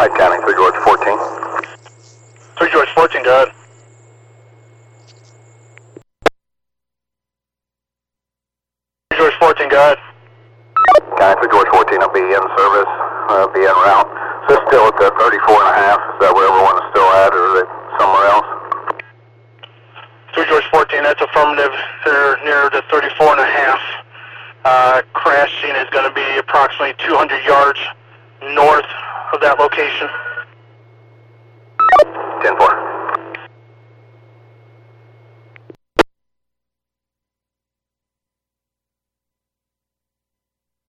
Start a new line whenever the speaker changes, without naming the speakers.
Hyde County, 3 George 14.
3 George 14, go ahead. George 14, go ahead.
County 3 George 14, I'll be in service, be en route. Is this still at the 34 and a half? Is that where everyone is still at, or is it somewhere else?
3 George 14, that's affirmative. They're near the 34 and a half. Crash scene is going to be approximately 200 yards north of that location.